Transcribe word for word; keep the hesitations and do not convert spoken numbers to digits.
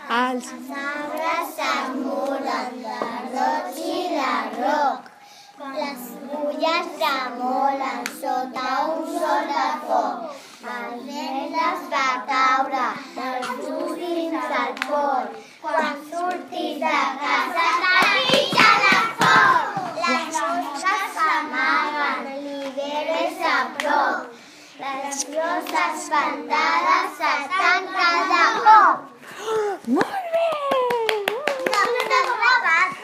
Els arbres s'esmulen d'arròs i d'arroc. Les fulles tremolen sota un sol de foc. El vent les fa caure dels ulls dins el port. Quan surtis de casa trepitja la foc. Les mosques s'amaguen, l'hivern és a prop. Les flors espantades es tanquen de cop.